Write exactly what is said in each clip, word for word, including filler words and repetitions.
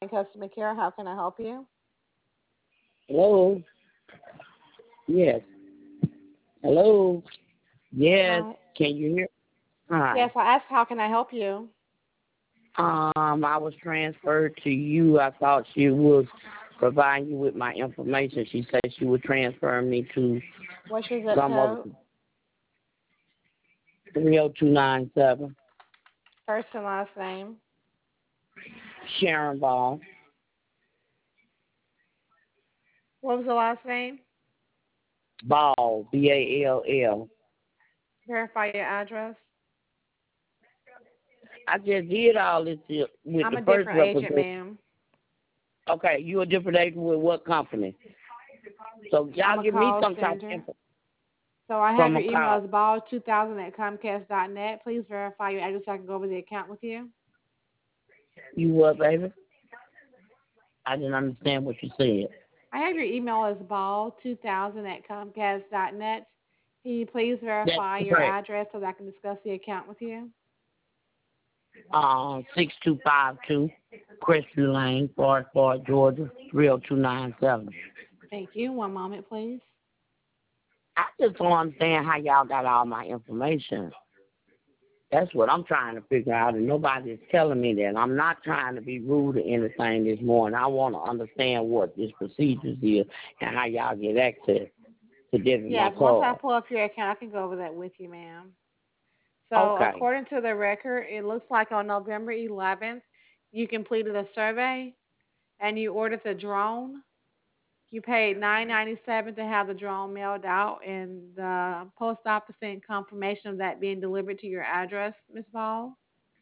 Customer care. How can I help you? Hello? Yes. Hello? Yes. Hi. Can you hear? Yes, Hi. I asked how can I help you? Um, I was transferred to you. I thought she was providing you with my information. She said she would transfer me to What's your zip some other code? three oh two nine seven. First and last name. Sharon Ball. What was the last name? Ball. B A L L. Verify your address. I just did all this here with I'm the a first different agent, representative. ma'am. Okay, you a different agent with what company? So I'm y'all a give me call some type of center. info So I have from your a email call. as ball two thousand at comcast dot net. Please verify your address so I can go over the account with you. You what, baby? I didn't understand what you said. I have your email as ball two thousand at comcast dot net. Can you please That's verify your correct. address so that I can discuss the account with you? Um, six two five two Crestview Lane, Forest Park, Georgia, three oh two nine seven. Thank you. One moment, please. I just don't understand how y'all got all my information. That's what I'm trying to figure out, and nobody's telling me that. I'm not trying to be rude or anything this morning. I want to understand what this procedures is and how y'all get access to different my Yes, once I card. pull up your account, I can go over that with you, ma'am. So, Okay. according to the record, it looks like on November eleventh, you completed a survey and you ordered the drone. You paid nine ninety seven to have the drone mailed out, and the post office sent confirmation of that being delivered to your address, Miss Ball.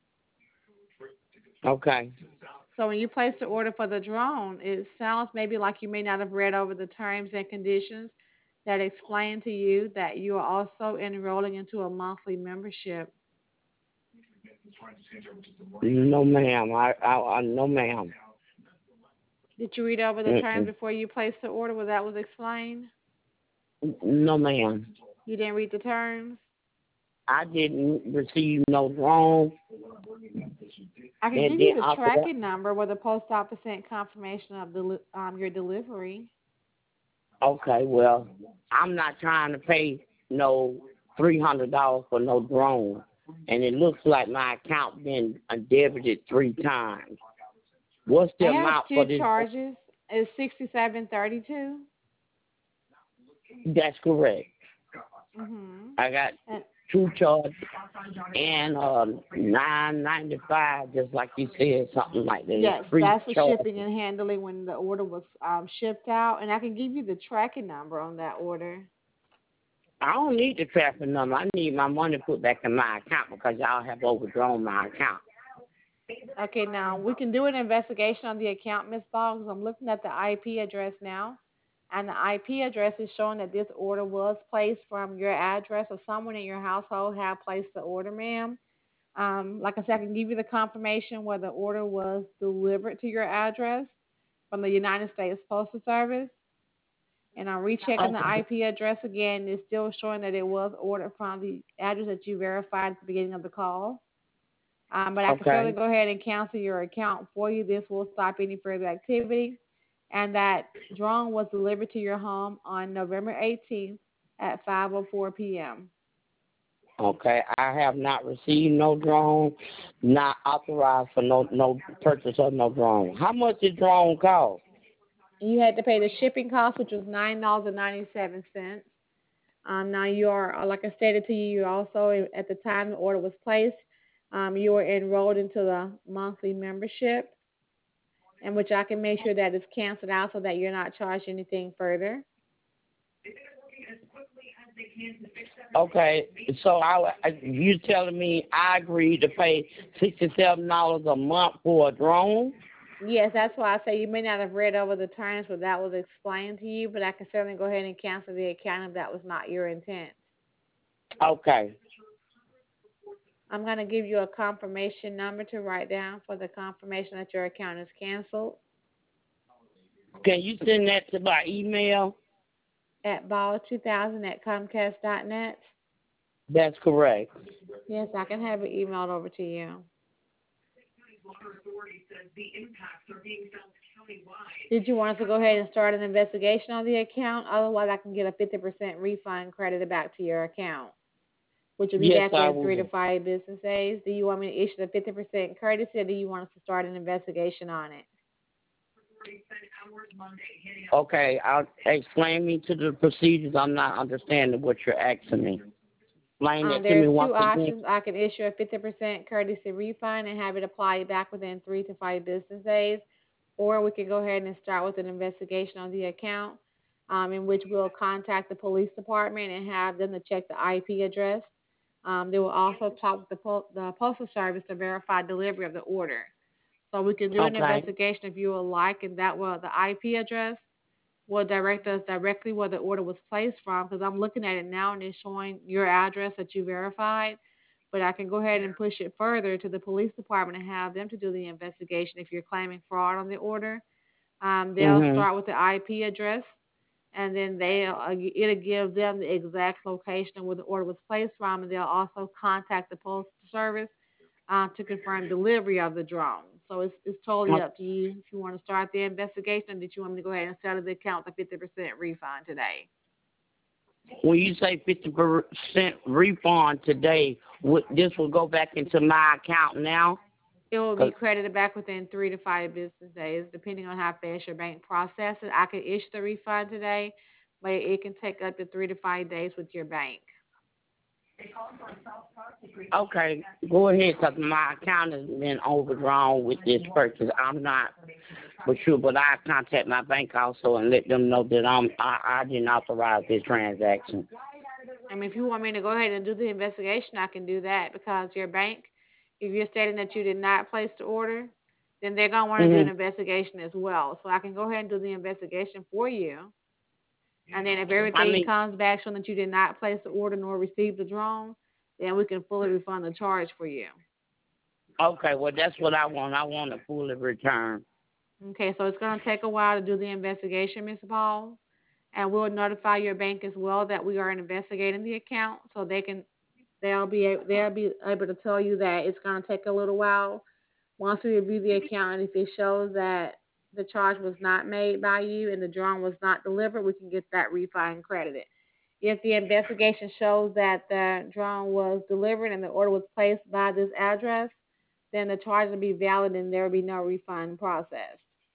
Okay. So when you placed the order for the drone, it sounds maybe like you may not have read over the terms and conditions that explain to you that you are also enrolling into a monthly membership. No, ma'am. I, I, I no, ma'am. Did you read over the terms Mm-mm. before you placed the order where that was explained? No, ma'am. You didn't read the terms? I didn't receive no wrong. I can And give then you the after that, tracking number where the post office sent confirmation of deli- um, your delivery. okay, well, I'm not trying to pay no three hundred dollars for no drone, and it looks like my account been uh, debited three times. What's the I have amount two for this? charges. It's sixty-seven thirty-two. That's correct. Mhm. I got And two charges and uh, nine ninety five, just like you said, something like that. It's yes, three that's the charges. shipping and handling when the order was um, shipped out, and I can give you the tracking number on that order. I don't need the tracking number. I need my money put back in my account because y'all have overdrawn my account. Okay, now we can do an investigation on the account, Miss Boggs. I'm looking at the I P address now, and the I P address is showing that this order was placed from your address, or someone in your household had placed the order, ma'am. Um, like I said, I can give you the confirmation where the order was delivered to your address from the United States Postal Service. And I'm rechecking the Okay. I P address again. It's still showing that it was ordered from the address that you verified at the beginning of the call. Um, but I can certainly Okay. go ahead and cancel your account for you. This will stop any further activity. And that drone was delivered to your home on November eighteenth at five oh four p.m. Okay. I have not received no drone, not authorized for no no purchase of no drone. How much did drone cost? You had to pay the shipping cost, which was nine dollars and ninety-seven cents. Um, now you are, like I stated to you, you also, at the time the order was placed, um, you were enrolled into the monthly membership, in which I can make sure that it's canceled out so that you're not charged anything further. Okay. So I, I you telling me I agreed to pay sixty seven dollars a month for a drone? Yes, that's why I say you may not have read over the terms, but that was explained to you, but I can certainly go ahead and cancel the account if that was not your intent. Okay. I'm going to give you a confirmation number to write down for the confirmation that your account is canceled. Can you send that to my email? At ball two thousand at comcast dot net. That's correct. Yes, I can have it emailed over to you. Did you want us to go ahead and start an investigation on the account? Otherwise, I can get a fifty percent refund credited back to your account, which will be Yes, back I within three to will. five business days. Do you want me to issue the fifty percent courtesy, or do you want us to start an investigation on it? Okay, I'll explain me to the procedures. I'm not understanding what you're asking me. Explain Um, that to me there's two once again. options. I can issue a fifty percent courtesy refund and have it applied back within three to five business days, or we can go ahead and start with an investigation on the account, um, in which we'll contact the police department and have them to check the I P address. Um, they will also talk with the, po- the postal service to verify delivery of the order. So we can do an Okay. investigation if you would like, and that will the I P address will direct us directly where the order was placed from, because I'm looking at it now and it's showing your address that you verified. But I can go ahead and push it further to the police department and have them to do the investigation if you're claiming fraud on the order. Um, they'll Mhm. start with the I P address, and then they uh, it'll give them the exact location where the order was placed from, and they'll also contact the postal service uh, to confirm delivery of the drone. So it's it's totally up to you if you want to start the investigation, or did you want me to go ahead and settle the account with a fifty percent refund today? When you say fifty percent refund today, would this will go back into my account now? It will be 'Cause- credited back within three to five business days, depending on how fast your bank processes it. I can issue the refund today, but it can take up to three to five days with your bank. Okay, go ahead, because my account has been overdrawn with this purchase. I'm not for sure, but I contact my bank also and let them know that I'm I, I didn't authorize this transaction. I mean, if you want me to go ahead and do the investigation, I can do that, because your bank, if you're stating that you did not place the order, then they're going to want to do an Mhm. investigation as well. So I can go ahead and do the investigation for you. And then if I everything mean, comes back showing that you did not place the order nor receive the drone, then we can fully refund the charge for you. okay, well that's what I want. I want a fully return. Okay, so it's going to take a while to do the investigation, Mister Paul. And we'll notify your bank as well that we are investigating the account, so they can they'll be a- they'll be able to tell you that it's going to take a little while. Once we review the account, and if it shows that the charge was not made by you and the drone was not delivered, we can get that refund credited. If the investigation shows that the drone was delivered and the order was placed by this address, then the charge will be valid and there will be no refund process.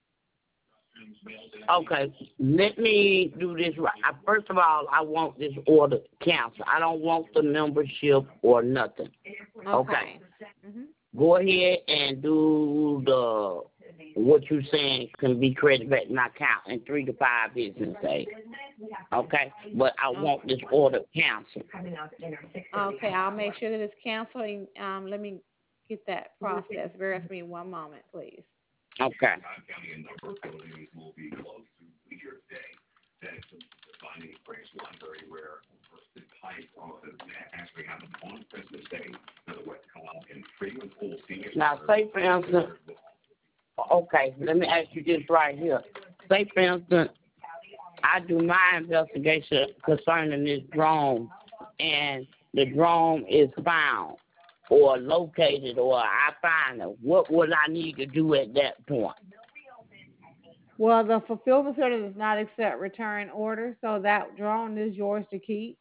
Okay, let me do this right. I, first of all, I want this order canceled. I don't want the membership or nothing. Okay. Okay. Mhm. Go ahead and do the what you saying can be credited back in my account in three to five business days. Okay, but I want this order canceled. Okay, I'll make sure that it's canceled. And, um, let me get that process. Bear with me one moment, please. Okay. Now, say for instance, okay, let me ask you this right here. Say for instance, I do my investigation concerning this drone, and the drone is found or located, or I find it. What would I need to do at that point? Well, the fulfillment center does not accept return orders, so that drone is yours to keep.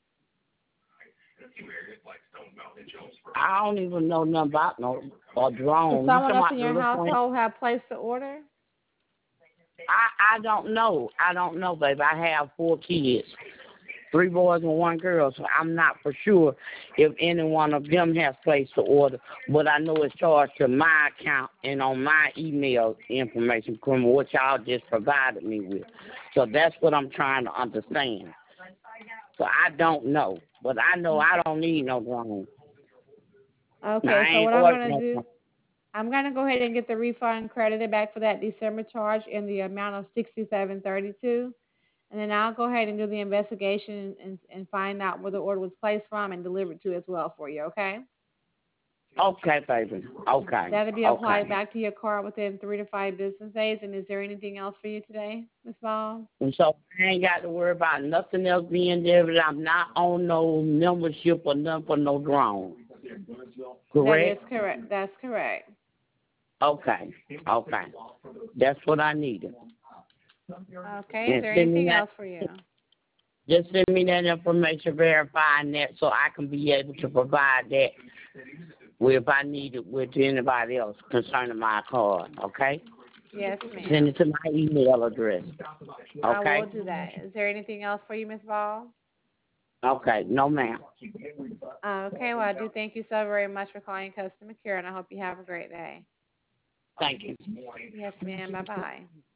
I don't even know nothing about no a Does drone. You someone talking else about in the your little plane? household have placed the order? I I don't know. I don't know, baby. I have four kids, three boys and one girl, so I'm not for sure if any one of them has placed the order. But I know it's charged to my account and on my email information from what y'all just provided me with. So that's what I'm trying to understand. So I don't know, but I know I don't need no drone. Now, I Okay, so ain't what I'm ordered gonna no do, drone. I'm gonna go ahead and get the refund credited back for that December charge in the amount of sixty-seven thirty-two, and then I'll go ahead and do the investigation and and find out where the order was placed from and delivered to as well for you. Okay? Okay, baby. Okay. That'll be applied Okay. back to your card within three to five business days. And is there anything else for you today, Miss Ball? And so I ain't got to worry about nothing else being there, but I'm not on no membership or nothing for no drone. That is Correct? correct. That's correct. Okay, okay. That's what I needed. Okay. Is And there send me anything that. else for you? Just send me that information verifying that so I can be able to provide that if I need it with anybody else concerning my card, okay? Yes, Send it ma'am. to my email address, I will okay? do that. Is there anything else for you, Miss Ball? Okay, no ma'am. Okay. Well, I do thank you so very much for calling customer care, and I hope you have a great day. Thank you. Yes, ma'am. Bye bye.